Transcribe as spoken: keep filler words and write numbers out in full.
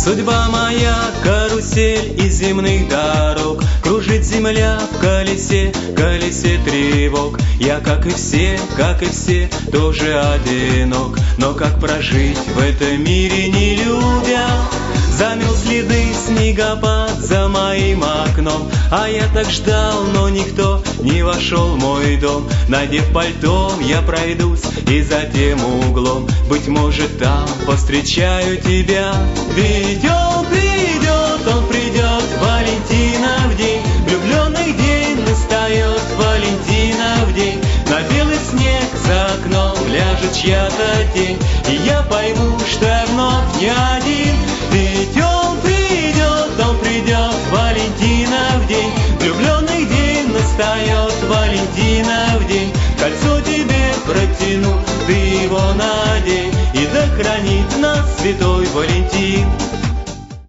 Судьба моя — карусель из земных дорог, кружит земля в колесе, колесе тревог. Я, как и все, как и все, тоже одинок, но как прожить в этом мире не любя? Замел следы снегопад за моим окном, а я так ждал, но никто не вошел в мой дом. Надев пальто, я пройдусь и за тем углом, быть может, там повстречаю тебя. Ведь он придет, он придет, Валентинов день, влюбленных день настает, Валентинов день. На белый снег за окном ляжет чья-то тень, и я пойму, что я вновь не один. Ведь он придет, он придет, Валентинов день, влюбленных день настает, Валентинов день. Кольцо тебе протяну, ты его надень, и да хранит нас святой Валентин.